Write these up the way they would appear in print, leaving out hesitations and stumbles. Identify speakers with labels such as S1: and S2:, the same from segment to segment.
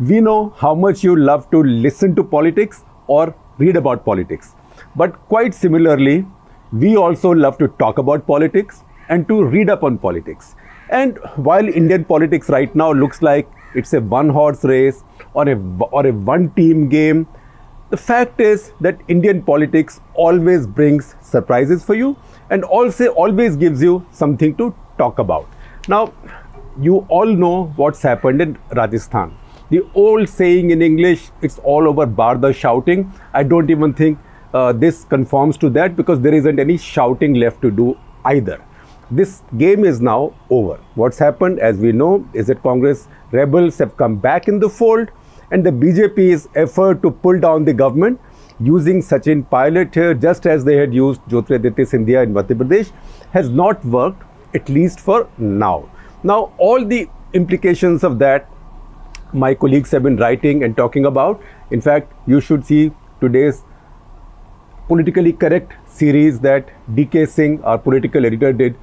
S1: We know how much you love to listen to politics or read about politics. But quite similarly, we also love to talk about politics and to read up on politics. And while Indian politics right now looks like it's a one-horse race or a one-team game, the fact is that Indian politics always brings surprises for you and also always gives you something to talk about. Now, you all know what's happened in Rajasthan. The old saying in English, it's all over bar the shouting. I don't even think this conforms to that because there isn't any shouting left to do either. This game is now over. What's happened, as we know, is that Congress rebels have come back in the fold, and the BJP's effort to pull down the government using Sachin Pilot here, just as they had used Jyotiraditya Scindia in Madhya Pradesh, has not worked, at least for now. Now, all the implications of that, my colleagues have been writing and talking about. In fact, you should see today's politically correct series that DK Singh, our political editor, did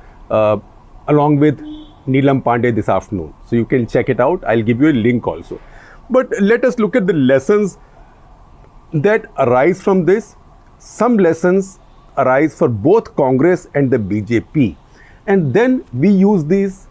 S1: along with Neelam Pandey this afternoon. So you can check it out. I'll give you a link also. But let us look at the lessons that arise from this. Some lessons arise for both Congress and the BJP. And then we use this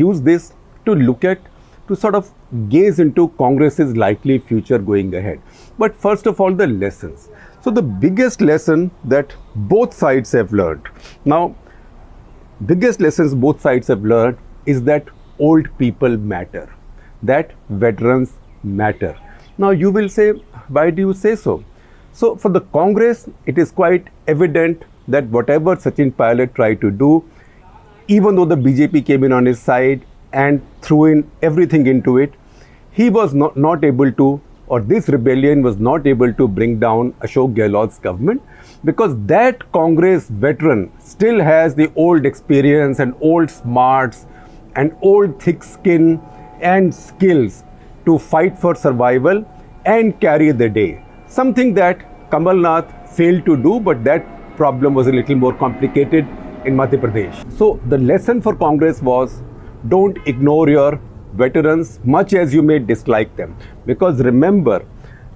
S1: to look at, to sort of gaze into Congress's likely future going ahead. But first of all, the lessons. So the biggest lesson that both sides have learned. Now, biggest lessons both sides have learned is that old people matter, that veterans matter. Now you will say, why do you say so? So for the Congress, it is quite evident that whatever Sachin Pilot tried to do, even though the BJP came in on his side and threw in everything into it, he was not able to, or this rebellion was not able to bring down Ashok Gehlot's government, because that Congress veteran still has the old experience and old smarts and old thick skin and skills to fight for survival and carry the day. Something that Kamal Nath failed to do, but that problem was a little more complicated in Madhya Pradesh. So the lesson for Congress was, don't ignore your veterans much as you may dislike them. Because remember,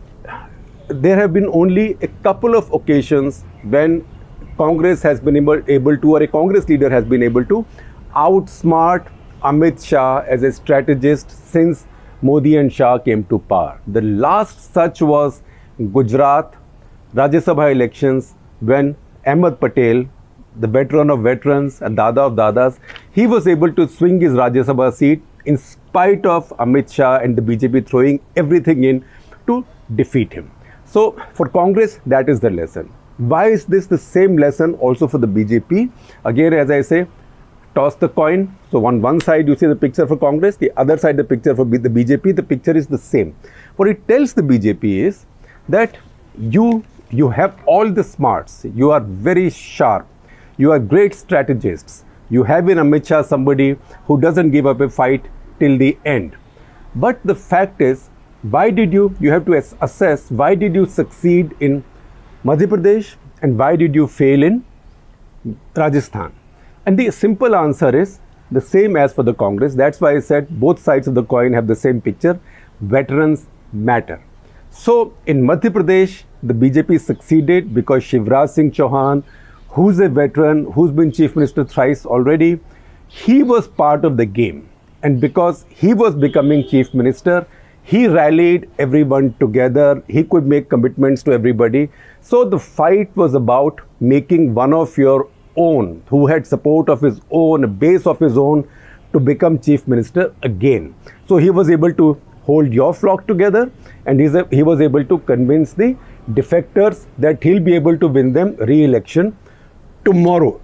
S1: there have been only a couple of occasions when Congress has been able to, or a Congress leader has been able to outsmart Amit Shah as a strategist since Modi and Shah came to power. The last such was Gujarat Rajya Sabha elections, when Ahmed Patel, the veteran of veterans and Dada of Dadas, he was able to swing his Rajya Sabha seat in spite of Amit Shah and the BJP throwing everything in to defeat him. So for Congress, that is the lesson. Why is this the same lesson also for the BJP? Again, as I say, toss the coin. So on one side you see the picture for Congress, the other side the picture for the BJP. The picture is the same. What it tells the BJP is that you have all the smarts, you are very sharp, you are great strategists, you have in Amit Shah somebody who doesn't give up a fight till the end. But the fact is, why did you have to assess, why did you succeed in Madhya Pradesh and why did you fail in Rajasthan? And the simple answer is the same as for the Congress. That's why I said both sides of the coin have the same picture. Veterans matter. So in Madhya Pradesh, the BJP succeeded because Shivraj Singh Chauhan, who's a veteran, who's been Chief Minister thrice already, he was part of the game. And because he was becoming Chief Minister, he rallied everyone together. He could make commitments to everybody. So the fight was about making one of your own, who had support of his own, a base of his own, to become Chief Minister again. So he was able to hold your flock together, and he was able to convince the defectors that he'll be able to win them re-election tomorrow.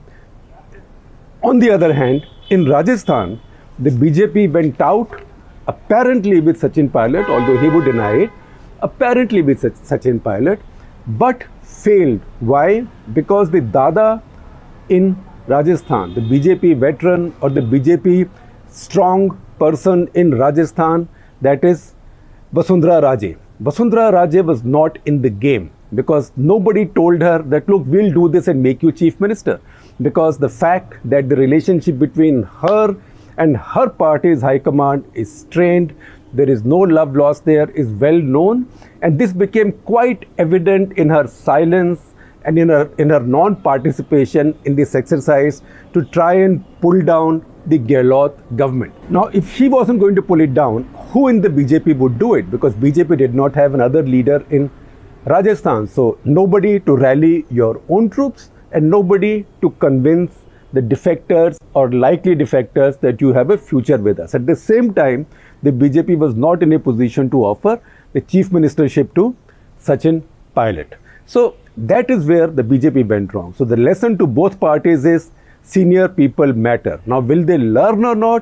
S1: On the other hand, in Rajasthan, the BJP went out apparently with Sachin Pilot, although he would deny it, apparently with Sachin Pilot, but failed. Why? Because the Dada in Rajasthan, the BJP veteran or the BJP strong person in Rajasthan, that is Vasundhara Raje. Vasundhara Raje was not in the game because nobody told her that, look, we'll do this and make you Chief Minister. Because the fact that the relationship between her and her party's high command is strained, there is no love lost there, is well known, and this became quite evident in her silence and in her non-participation in this exercise to try and pull down the Gehlot government. Now, if she wasn't going to pull it down, who in the BJP would do it? Because BJP did not have another leader in Rajasthan. So nobody to rally your own troops and nobody to convince the defectors or likely defectors that you have a future with us. At the same time, the BJP was not in a position to offer the chief ministership to Sachin Pilot. So that is where the BJP went wrong. So the lesson to both parties is senior people matter. Now, will they learn or not?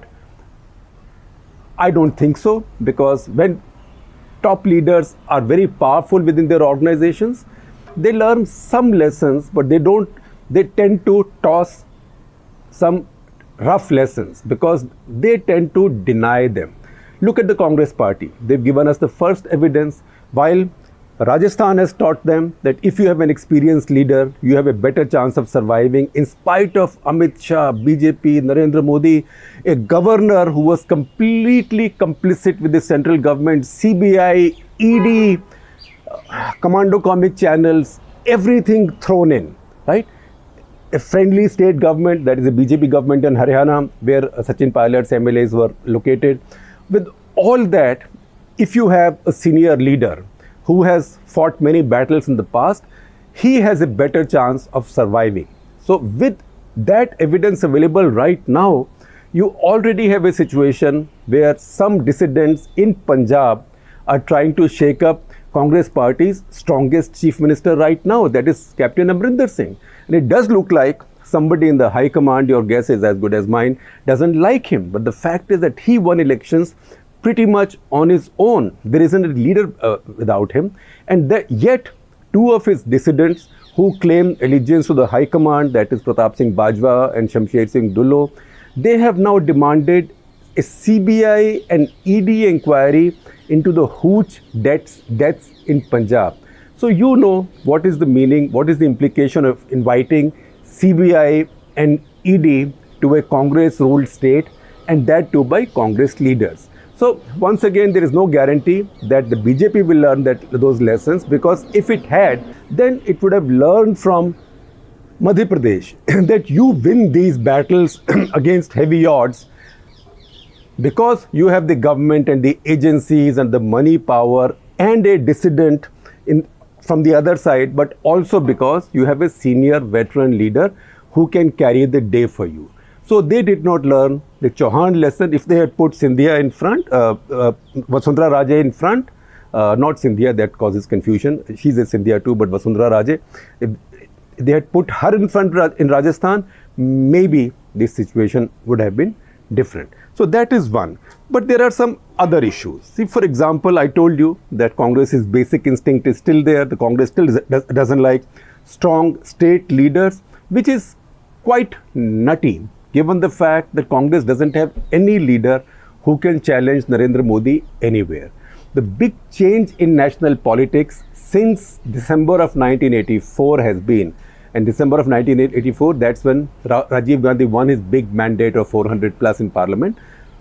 S1: I don't think so, because when top leaders are very powerful within their organizations, they learn some lessons, but they tend to toss some rough lessons because they tend to deny them. Look at the Congress party. They've given us the first evidence, while Rajasthan has taught them that if you have an experienced leader, you have a better chance of surviving in spite of Amit Shah, BJP, Narendra Modi, a governor who was completely complicit with the central government, CBI, ED, commando comic channels, everything thrown in, right? A friendly state government, that is a BJP government in Haryana, where Sachin Pilot's MLAs were located. With all that, if you have a senior leader who has fought many battles in the past, he has a better chance of surviving. So with that evidence available right now, you already have a situation where some dissidents in Punjab are trying to shake up Congress party's strongest chief minister right now, that is Captain Amrinder Singh. And it does look like somebody in the high command, your guess is as good as mine, doesn't like him. But the fact is that he won elections pretty much on his own. There isn't a leader without him. And yet, two of his dissidents who claim allegiance to the high command, that is Pratap Singh Bajwa and Shamsher Singh Dullo, they have now demanded a CBI and ED inquiry into the Hooch deaths in Punjab. So you know what is the meaning, what is the implication of inviting CBI and ED to a Congress-ruled state, and that too by Congress leaders. So once again, there is no guarantee that the BJP will learn those lessons, because if it had, then it would have learned from Madhya Pradesh that you win these battles against heavy odds because you have the government and the agencies and the money power and a dissident from the other side, but also because you have a senior veteran leader who can carry the day for you. So they did not learn the Chauhan lesson. If they had put Scindia in front, Vasundhara Raje in front, not Scindia, that causes confusion. She's a Scindia too, but Vasundhara Raje. If they had put her in front in Rajasthan, maybe this situation would have been different. So that is one. But there are some other issues. See, for example, I told you that Congress's basic instinct is still there. The Congress still doesn't like strong state leaders, which is quite nutty, given the fact that Congress doesn't have any leader who can challenge Narendra Modi anywhere. The big change in national politics since December of 1984 has been, and December of 1984, that's when Rajiv Gandhi won his big mandate of 400 plus in parliament.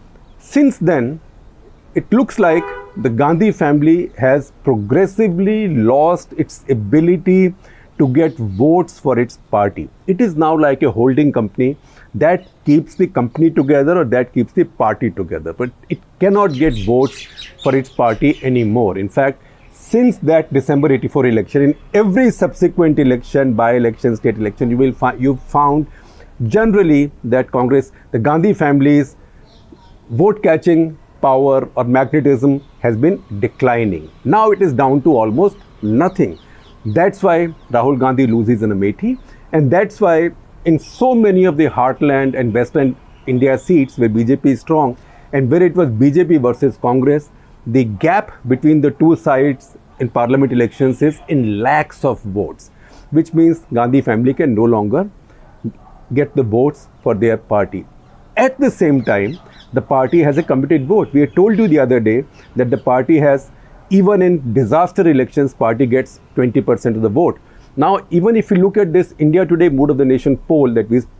S1: Since then, it looks like the Gandhi family has progressively lost its ability to get votes for its party. It is now like a holding company that keeps the company together or that keeps the party together, but it cannot get votes for its party anymore. In fact, since that December 84 election, in every subsequent election, by-election, state election, you've found generally that Congress, the Gandhi family's vote-catching power or magnetism has been declining. Now it is down to almost nothing. That's why Rahul Gandhi loses in Amethi, and that's why in so many of the heartland and western India seats where BJP is strong and where it was BJP versus Congress, the gap between the two sides in parliament elections is in lakhs of votes, which means Gandhi family can no longer get the votes for their party. At the same time, the party has a committed vote. We had told you the other day that the party has, even in disaster elections, party gets 20% of the vote. Now, even if you look at this India Today Mood of the Nation poll that we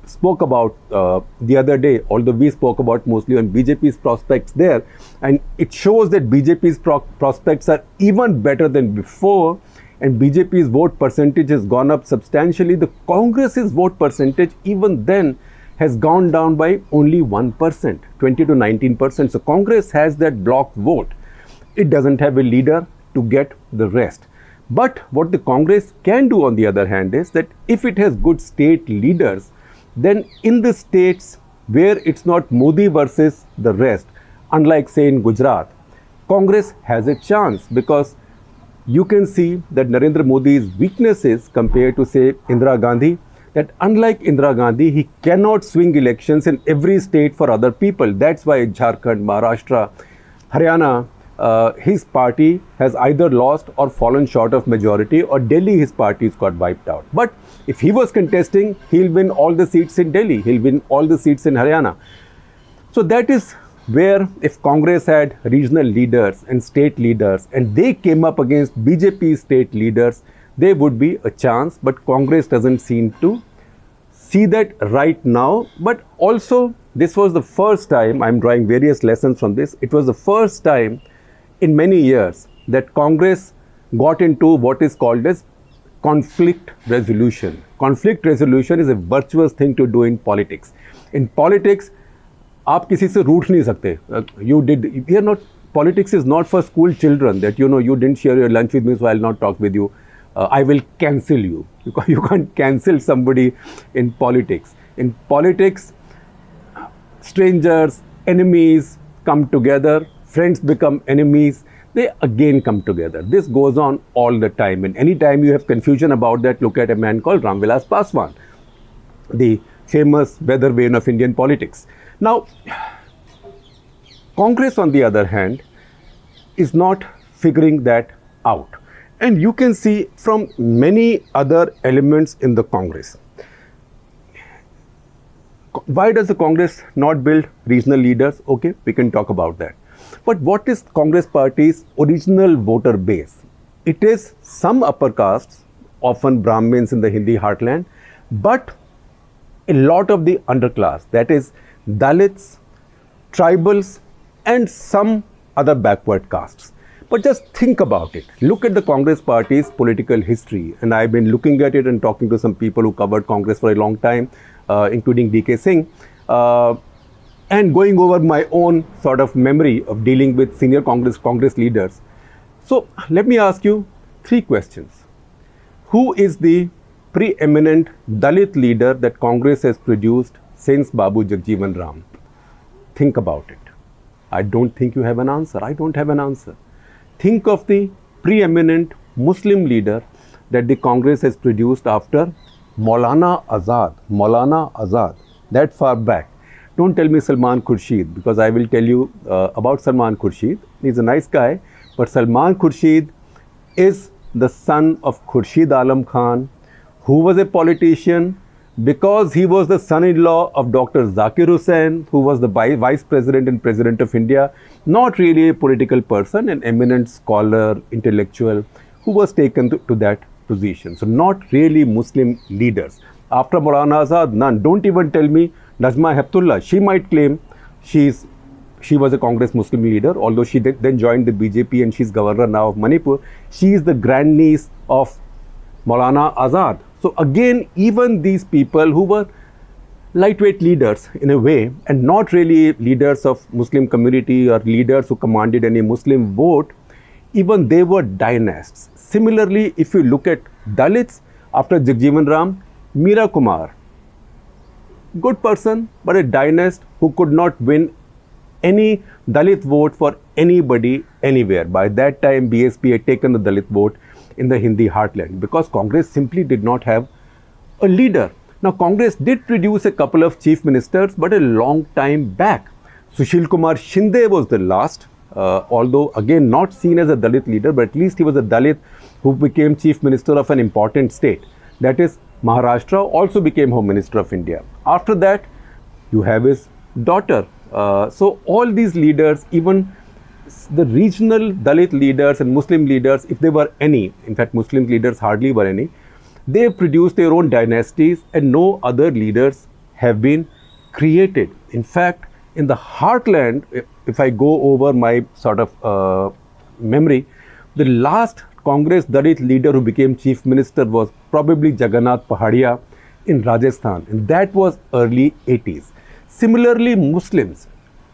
S1: spoke about the other day, although we spoke about mostly on BJP's prospects there, and it shows that BJP's prospects are even better than before, and BJP's vote percentage has gone up substantially. The Congress's vote percentage even then has gone down by only 1%, 20 to 19%. So Congress has that block vote. It doesn't have a leader to get the rest. But what the Congress can do on the other hand is that if it has good state leaders, then in the states where it's not Modi versus the rest, unlike say in Gujarat, Congress has a chance, because you can see that Narendra Modi's weaknesses compared to say Indira Gandhi, that unlike Indira Gandhi, he cannot swing elections in every state for other people. That's why Jharkhand, Maharashtra, Haryana, his party has either lost or fallen short of majority, or Delhi his party's got wiped out. But if he was contesting, he'll win all the seats in Delhi, he'll win all the seats in Haryana. So that is where if Congress had regional leaders and state leaders and they came up against BJP state leaders, there would be a chance. But Congress doesn't seem to see that right now. But also this was the first time, I'm drawing various lessons from this, it was the first time in many years that Congress got into what is called as conflict resolution. Conflict resolution is a virtuous thing to do in politics. In politics, आप किसी से रूठ नहीं सकते. We are not, politics is not for school children that you didn't share your lunch with me, so I'll not talk with you. I will cancel you. You can't cancel somebody in politics. In politics, strangers, enemies come together, friends become enemies, they again come together. This goes on all the time, and anytime you have confusion about that, look at a man called Ramvilas Paswan, the famous weather vane of Indian politics. Now, Congress on the other hand is not figuring that out, and you can see from many other elements in the Congress. Why does the Congress not build regional leaders? Okay, we can talk about that. But what is Congress party's original voter base? It is some upper castes, often Brahmins in the Hindi heartland, but a lot of the underclass, that is Dalits, tribals, and some other backward castes. But just think about it. Look at the Congress party's political history, and I've been looking at it and talking to some people who covered Congress for a long time, including D.K. Singh, and going over my own sort of memory of dealing with senior Congress leaders. So let me ask you 3 questions. Who is the preeminent Dalit leader that Congress has produced since Babu Jagjeevan Ram? Think about it. I don't think you have an answer. I don't have an answer. Think of the preeminent Muslim leader that the Congress has produced after Maulana Azad. Maulana Azad, that far back. Don't tell me Salman Khurshid, because I will tell you about Salman Khurshid. He's a nice guy, but Salman Khurshid is the son of Khurshid Alam Khan, who was a politician because he was the son-in-law of Dr. Zakir Hussain, who was the vice president and president of India. Not really a political person, an eminent scholar, intellectual, who was taken to that position. So not really Muslim leaders. After Maulana Azad, none. Don't even tell me Najma Heptullah. She might claim she was a Congress Muslim leader, although she then joined the BJP and she's governor now of Manipur. She is the grandniece of Maulana Azad. So again, even these people who were lightweight leaders in a way, and not really leaders of Muslim community or leaders who commanded any Muslim vote, even they were dynasts. Similarly, if you look at Dalits after Jagjeevan Ram, Meera Kumar, good person, but a dynast who could not win any Dalit vote for anybody anywhere. By that time, BSP had taken the Dalit vote in the Hindi heartland because Congress simply did not have a leader. Now, Congress did produce a couple of chief ministers, but a long time back. Sushil Kumar Shinde was the last, although again not seen as a Dalit leader, but at least he was a Dalit who became chief minister of an important state. That is, Maharashtra also became Home Minister of India. After that, you have his daughter. So all these leaders, even the regional Dalit leaders and Muslim leaders, if there were any, in fact Muslim leaders hardly were any, they produced their own dynasties and no other leaders have been created. In fact, in the heartland, if I go over my sort of memory, the last Congress Dalit leader who became chief minister was probably Jagannath Pahadia in Rajasthan, and that was early 80s. Similarly, Muslims,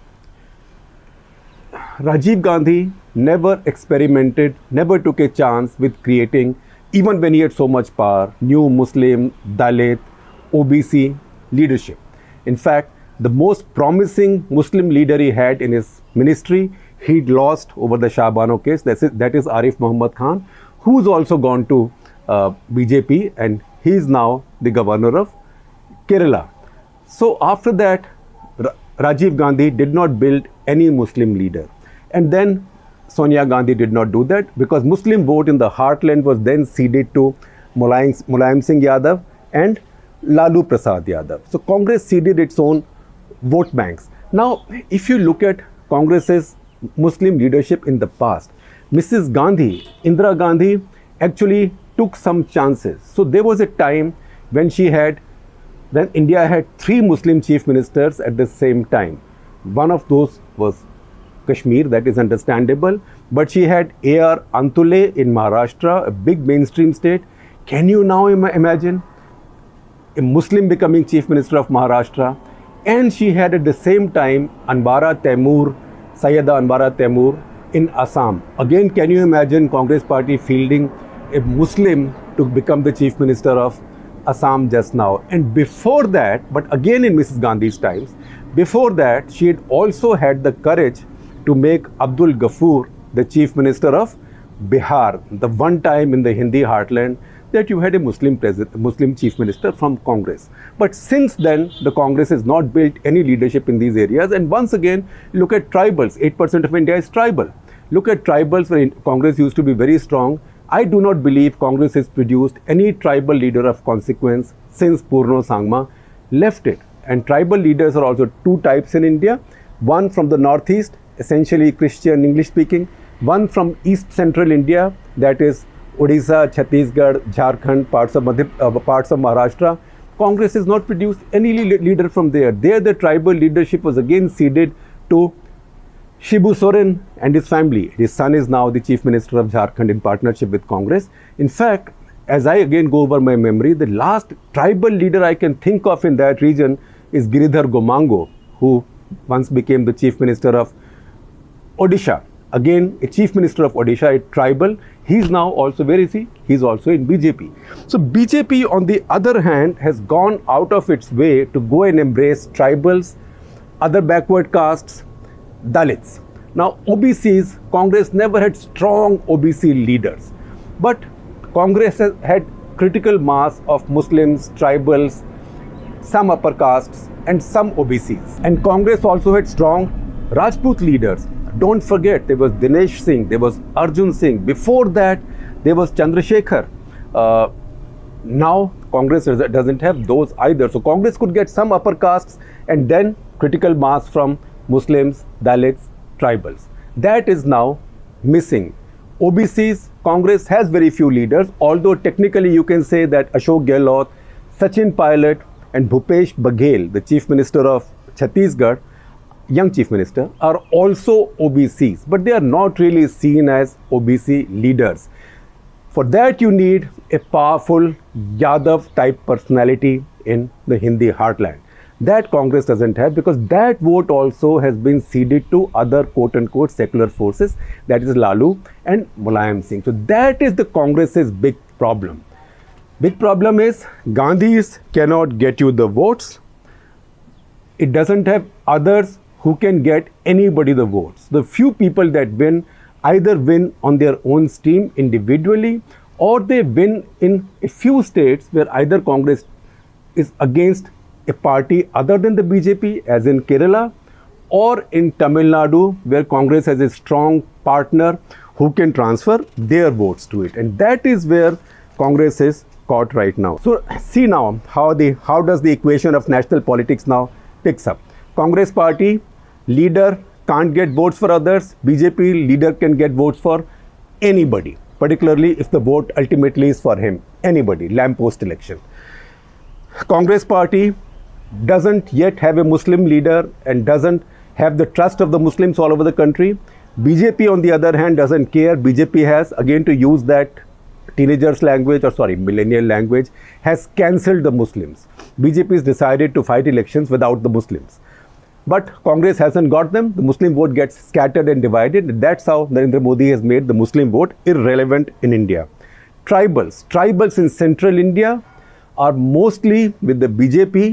S1: Rajiv Gandhi never experimented, never took a chance with creating, even when he had so much power, new Muslim, Dalit, OBC leadership. In fact, the most promising Muslim leader he had in his ministry, he'd lost over the Shah Bano case. That is Arif Muhammad Khan, who's also gone to BJP, and he is now the governor of Kerala. So after that, Rajiv Gandhi did not build any Muslim leader. And then Sonia Gandhi did not do that, because Muslim vote in the heartland was then ceded to Mulayam Singh Yadav and Lalu Prasad Yadav. So Congress ceded its own vote banks. Now, if you look at Congress's Muslim leadership in the past, Mrs. Gandhi, Indira Gandhi, actually took some chances. So there was a time when India had 3 Muslim chief ministers at the same time. One of those was Kashmir, that is understandable, but she had A.R. Antule in Maharashtra, a big mainstream state. Can you now imagine a Muslim becoming chief minister of Maharashtra? And she had at the same time Anbara Taimur, Sayyida Anbara Taimur in Assam. Again, can you imagine Congress party fielding a Muslim to become the chief minister of Assam just now? And before that, but again in Mrs. Gandhi's times, before that, she had also had the courage to make Abdul Ghaffur the chief minister of Bihar, the one time in the Hindi heartland that you had a Muslim chief minister from Congress. But since then, the Congress has not built any leadership in these areas. And once again, look at tribals. 8% of India is tribal. Look at tribals where Congress used to be very strong. I do not believe Congress has produced any tribal leader of consequence since Purno Sangma left it. And tribal leaders are also 2 types in India. One from the northeast, essentially Christian English speaking. One from east central India, that is Odisha, Chhattisgarh, Jharkhand, parts of Maharashtra. Congress has not produced any leader from there. There the tribal leadership was again ceded to Shibu Soren and his family. His son is now the chief minister of Jharkhand in partnership with Congress. In fact, as I again go over my memory, the last tribal leader I can think of in that region is Giridhar Gomango, who once became the chief minister of Odisha. Again, a chief minister of Odisha, a tribal. He's now also, where is he? He's also in BJP. So BJP, on the other hand, has gone out of its way to go and embrace tribals, other backward castes, Dalits. Now, OBCs, Congress never had strong OBC leaders. But Congress has had critical mass of Muslims, tribals, some upper castes, and some OBCs. And Congress also had strong Rajput leaders. Don't forget, there was Dinesh Singh, there was Arjun Singh. Before that, there was Chandrasekhar. Now, Congress doesn't have those either. So, Congress could get some upper castes and then critical mass from Muslims, Dalits, tribals. That is now missing. OBCs, Congress has very few leaders, although technically you can say that Ashok Gehlot, Sachin Pilot and Bhupesh Baghel, the Chief Minister of Chhattisgarh, young Chief Minister, are also OBCs, but they are not really seen as OBC leaders. For that you need a powerful Yadav type personality in the Hindi heartland. That Congress doesn't have, because that vote also has been ceded to other quote-unquote secular forces, that is Lalu and Mulayam Singh. So that is the Congress's big problem. Big problem is Gandhis cannot get you the votes. It doesn't have others who can get anybody the votes. The few people that win either win on their own steam individually, or they win in a few states where either Congress is against a party other than the BJP, as in Kerala, or in Tamil Nadu, where Congress has a strong partner who can transfer their votes to it. And that is where Congress is caught right now. So see now how does the equation of national politics now picks up. Congress party leader can't get votes for others. BJP leader can get votes for anybody, particularly if the vote ultimately is for him. Anybody, lamppost election. Congress party doesn't yet have a Muslim leader and doesn't have the trust of the Muslims all over the country. BJP, on the other hand, doesn't care. BJP has, again, to use that teenagers language, or sorry, millennial language, has cancelled the Muslims. BJP has decided to fight elections without the Muslims. But Congress hasn't got them. The Muslim vote gets scattered and divided. That's how Narendra Modi has made the Muslim vote irrelevant in India. Tribals in central India are mostly with the BJP.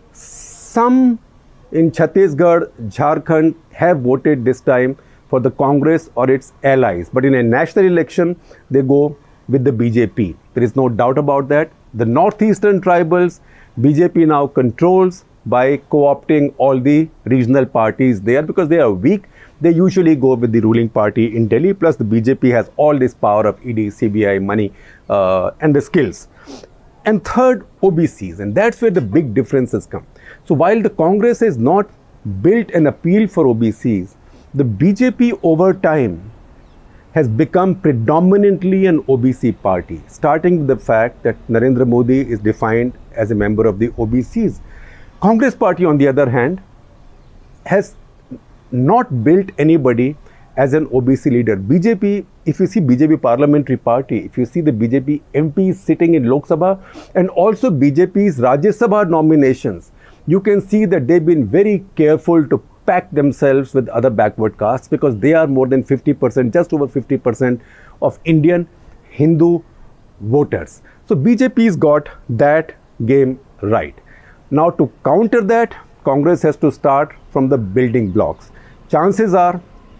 S1: Some in Chhattisgarh, Jharkhand have voted this time for the Congress or its allies. But in a national election, they go with the BJP. There is no doubt about that. The northeastern tribals, BJP now controls by co-opting all the regional parties there because they are weak. They usually go with the ruling party in Delhi, plus the BJP has all this power of ED, CBI, money and the skills. And third, OBCs, and that's where the big differences come. So while the Congress has not built an appeal for OBCs, the BJP over time has become predominantly an OBC party, starting with the fact that Narendra Modi is defined as a member of the OBCs. Congress party, on the other hand, has not built anybody as an OBC leader. BJP, if you see BJP parliamentary party, if you see the BJP MPs sitting in Lok Sabha and also BJP's Rajya Sabha nominations, you can see that they've been very careful to pack themselves with other backward castes because they are more than 50%, just over 50% of Indian Hindu voters. So BJP's got that game right. Now to counter that, Congress has to start from the building blocks. Chances are,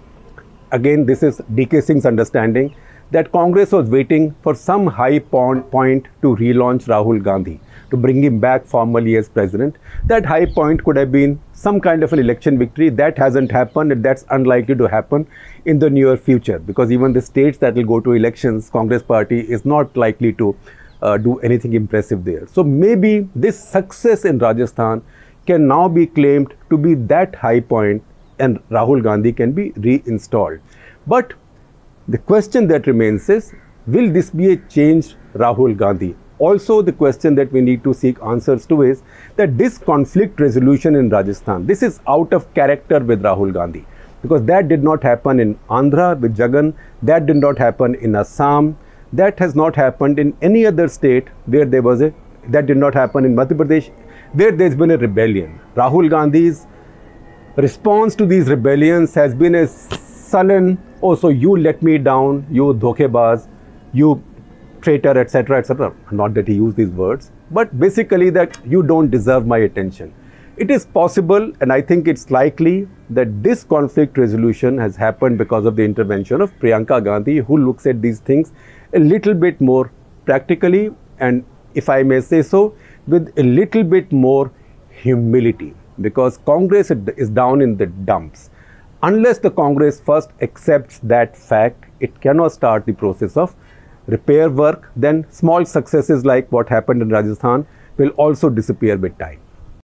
S1: again, this is DK Singh's understanding, that Congress was waiting for some high point to relaunch Rahul Gandhi, to bring him back formally as president. That high point could have been some kind of an election victory. That hasn't happened, and that's unlikely to happen in the near future because even the states that will go to elections, Congress party is not likely to do anything impressive there. So maybe this success in Rajasthan can now be claimed to be that high point and Rahul Gandhi can be reinstalled. But the question that remains is, will this be a changed Rahul Gandhi? Also, the question that we need to seek answers to is that this conflict resolution in Rajasthan, this is out of character with Rahul Gandhi because that did not happen in Andhra with Jagan, that did not happen in Assam, that has not happened in any other state where there was that did not happen in Madhya Pradesh where there's been a rebellion. Rahul Gandhi's response to these rebellions has been a sullen, oh, so you let me down, you dhokebaz, you traitor, etc., etc. Not that he used these words, but basically that you don't deserve my attention. It is possible, and I think it's likely, that this conflict resolution has happened because of the intervention of Priyanka Gandhi, who looks at these things a little bit more practically and, if I may say so, with a little bit more humility, because Congress is down in the dumps. Unless the Congress first accepts that fact, it cannot start the process of repair work. Then small successes like what happened in Rajasthan will also disappear with time.